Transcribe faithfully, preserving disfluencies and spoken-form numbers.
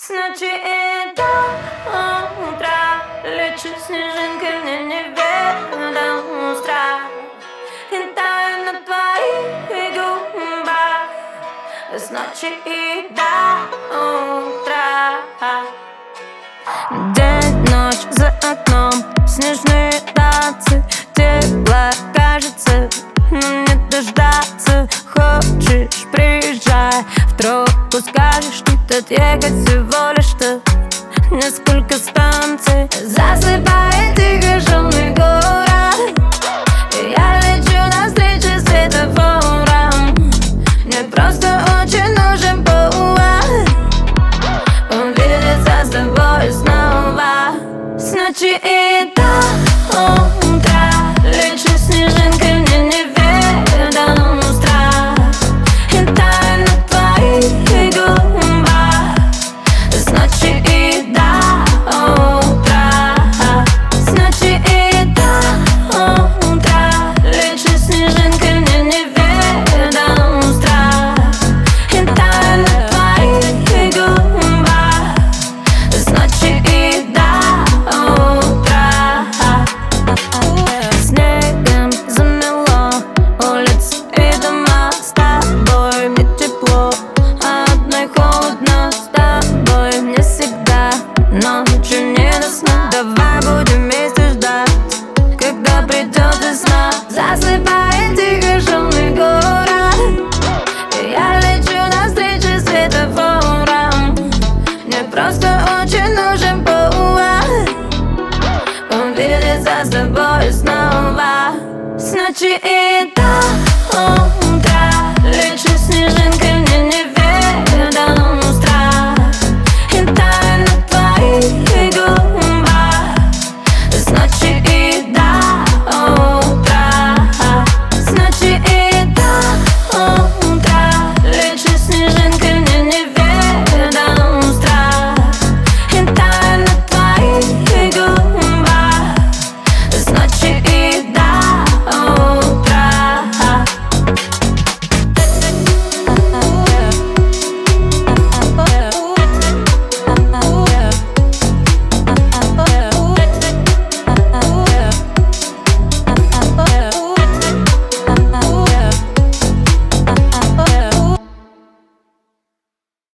С ночи и до утра лечу снежинкой, мне неведом страх. И таю на твоих губах с ночи и до утра. День, ночь за окном, снежные танцы. Тепло кажется, но не дождаться. Хочешь, приезжай в тропу, скажешь, что тут ехать всего лишь что несколько станций. Засыпает тихо шумный город, и я лечу навстречу светофорам. Мне просто очень нужен повод увидеться с тобой снова. С ночи и до утра лечу снежинкой, мне неведом страх. И таю на твоих губах с ночи